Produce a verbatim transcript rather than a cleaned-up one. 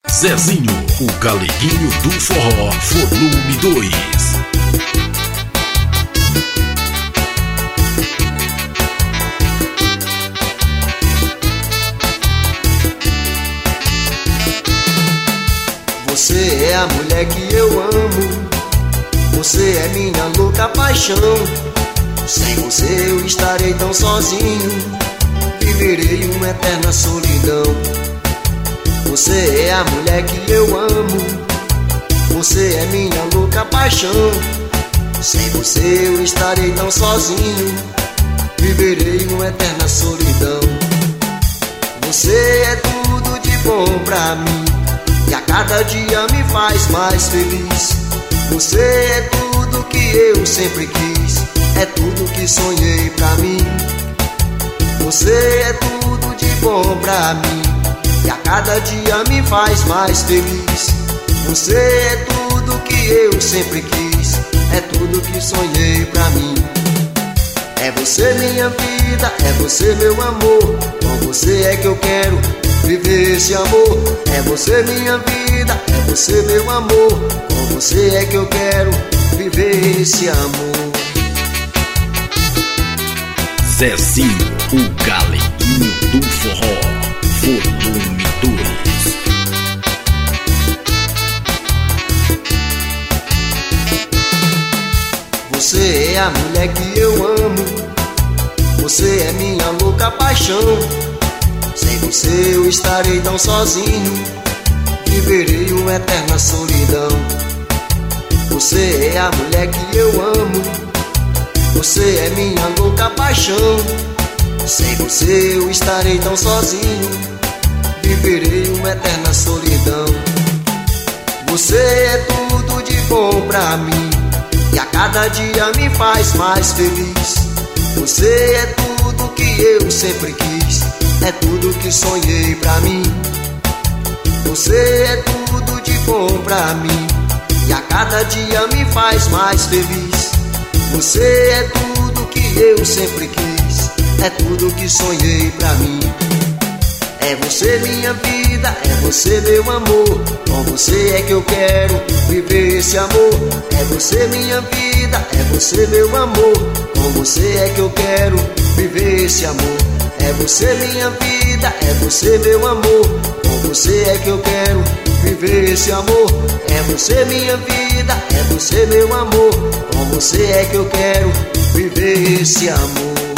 Zezinho, o galeguinho do forró, volume dois. Você é a mulher que eu amo, você é minha louca paixão. Sem você eu estarei tão sozinho, viverei uma eterna solidão. Você é a mulher que eu amo, você é minha louca paixão. Sem você eu estarei tão sozinho, viverei uma eterna solidão. Você é tudo de bom pra mim, e a cada dia me faz mais feliz. Você é tudo que eu sempre quis, é tudo que sonhei pra mim. Você é tudo de bom pra mim, e a cada dia me faz mais feliz. Você é tudo que eu sempre quis, é tudo que sonhei pra mim. É você minha vida, é você meu amor, com você é que eu quero viver esse amor. É você minha vida, é você meu amor, com você é que eu quero viver esse amor. Zezinho, o galeguinho do forró, volume dois. Você é a mulher que eu amo, você é minha louca paixão. Sem você eu estarei tão sozinho, viverei uma eterna solidão. Você é a mulher que eu amo, você é minha louca paixão. Sem você eu estarei tão sozinho, viverei uma eterna solidão. Você é tudo de bom pra mim, e a cada dia me faz mais feliz. Você é tudo que eu sempre quis, é tudo que sonhei pra mim. Você é tudo de bom pra mim, e a cada dia me faz mais feliz. Você é tudo que eu sempre quis, é tudo que sonhei pra mim. É você minha vida, é você meu amor, com você é que eu quero viver esse amor. É você minha vida, é você meu amor, com você é que eu quero viver esse amor. É você minha vida, é você meu amor, com você é que eu quero viver esse amor. É você minha vida, é você meu amor, com você é que eu quero viver esse amor.